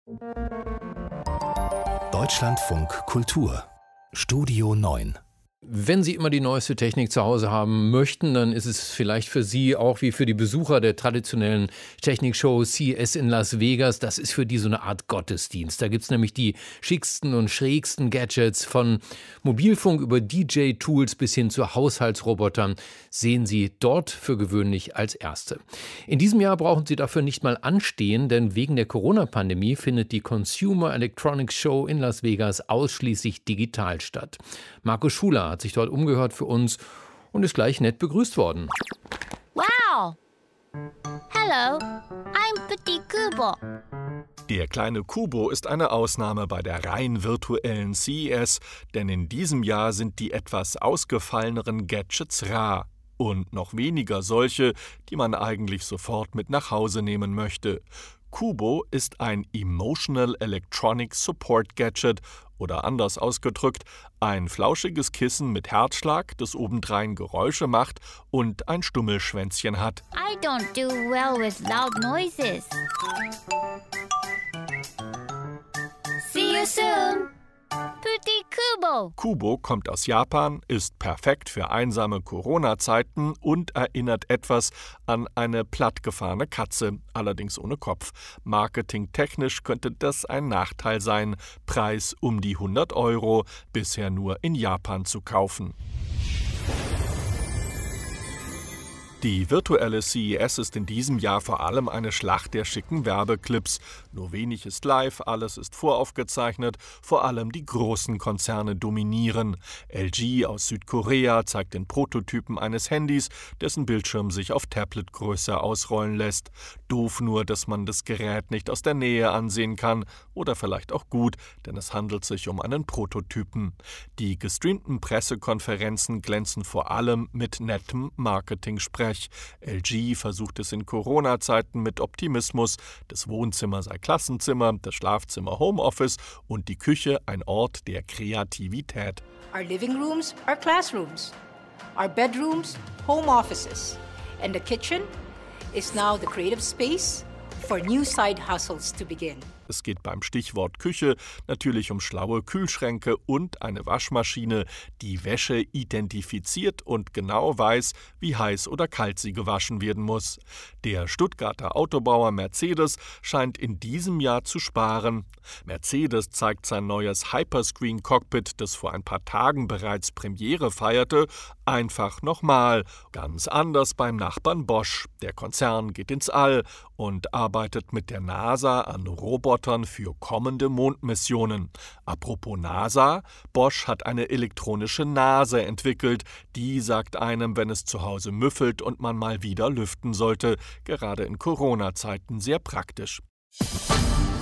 Deutschlandfunk Kultur Studio 9. Wenn Sie immer die neueste Technik zu Hause haben möchten, dann ist es vielleicht für Sie auch wie für die Besucher der traditionellen Technikshow CES in Las Vegas. Das ist für die so eine Art Gottesdienst. Da gibt es nämlich die schicksten und schrägsten Gadgets, von Mobilfunk über DJ-Tools bis hin zu Haushaltsrobotern, sehen Sie dort für gewöhnlich als Erste. In diesem Jahr brauchen Sie dafür nicht mal anstehen, denn wegen der Corona-Pandemie findet die Consumer Electronics Show in Las Vegas ausschließlich digital statt. Marco Schuler hat sich dort umgehört für uns und ist gleich nett begrüßt worden. Wow! Hello, I'm Petit Kubo. Der kleine Kubo ist eine Ausnahme bei der rein virtuellen CES, denn in diesem Jahr sind die etwas ausgefalleneren Gadgets rar. Und noch weniger solche, die man eigentlich sofort mit nach Hause nehmen möchte. Kubo ist ein Emotional Electronic Support Gadget oder anders ausgedrückt, ein flauschiges Kissen mit Herzschlag, das obendrein Geräusche macht und ein Stummelschwänzchen hat. I don't do well with loud noises. See you soon, Petit Kubo. Kubo kommt aus Japan, ist perfekt für einsame Corona-Zeiten und erinnert etwas an eine plattgefahrene Katze, allerdings ohne Kopf. Marketingtechnisch könnte das ein Nachteil sein. Preis um die 100 €, bisher nur in Japan zu kaufen. Die virtuelle CES ist in diesem Jahr vor allem eine Schlacht der schicken Werbeclips. Nur wenig ist live, alles ist voraufgezeichnet, vor allem die großen Konzerne dominieren. LG aus Südkorea zeigt den Prototypen eines Handys, dessen Bildschirm sich auf Tabletgröße ausrollen lässt. Doof nur, dass man das Gerät nicht aus der Nähe ansehen kann. Oder vielleicht auch gut, denn es handelt sich um einen Prototypen. Die gestreamten Pressekonferenzen glänzen vor allem mit nettem Marketing-Sprech. LG versucht es in Corona-Zeiten mit Optimismus. Das Wohnzimmer sei Klassenzimmer, das Schlafzimmer Homeoffice und die Küche ein Ort der Kreativität. Our living rooms are classrooms. Our bedrooms, home offices. And the kitchen is now the creative space for new side hustles to begin. Es geht beim Stichwort Küche natürlich um schlaue Kühlschränke und eine Waschmaschine, die Wäsche identifiziert und genau weiß, wie heiß oder kalt sie gewaschen werden muss. Der Stuttgarter Autobauer Mercedes scheint in diesem Jahr zu sparen. Mercedes zeigt sein neues Hyperscreen-Cockpit, das vor ein paar Tagen bereits Premiere feierte, einfach nochmal. Ganz anders beim Nachbarn Bosch. Der Konzern geht ins All und arbeitet mit der NASA an Robotern für kommende Mondmissionen. Apropos NASA, Bosch hat eine elektronische Nase entwickelt. Die sagt einem, wenn es zu Hause müffelt und man mal wieder lüften sollte. Gerade in Corona-Zeiten sehr praktisch.